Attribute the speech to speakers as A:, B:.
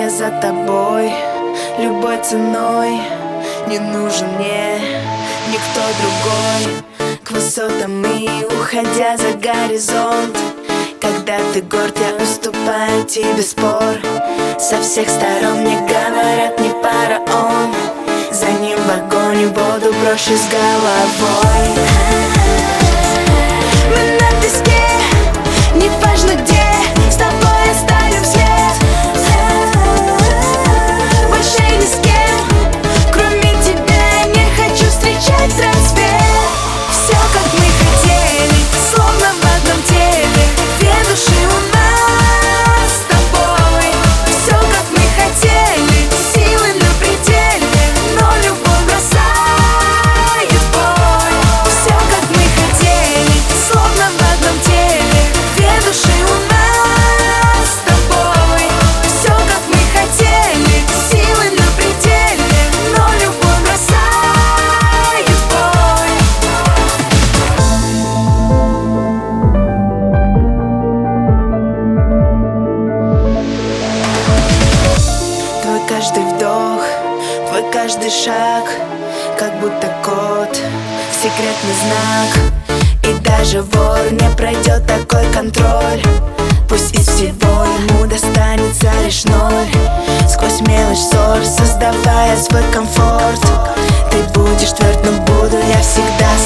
A: я за тобой, любой ценой. Не нужен мне никто другой. К высотам и уходя за горизонт, когда ты горд, я уступаю тебе спор. Со всех сторон мне говорят, не пара он. За ним в огонь и воду проще с головой. Мы на песке, неважно где, с тобой оставим след. Больше ни с кем, кроме тебя, не хочу встречать рассвет. Все как мы хотели, словно в одном теле, две души у нас с тобой. Все как мы хотели, силы на пределе, но любовь бросает в бой. Все как мы хотели, словно в одном теле, две души у нас с тобой. Все как мы хотели, силы на пределе, но любовь бросает в бой. Твой каждый вдох, твой каждый шаг, как будто код, секретный знак. И даже вор не пройдет такой контроль. Пусть из всего ему достанется лишь ноль. Сквозь мелочь ссор, создавая свой комфорт. Ты будешь тверд, но буду я всегда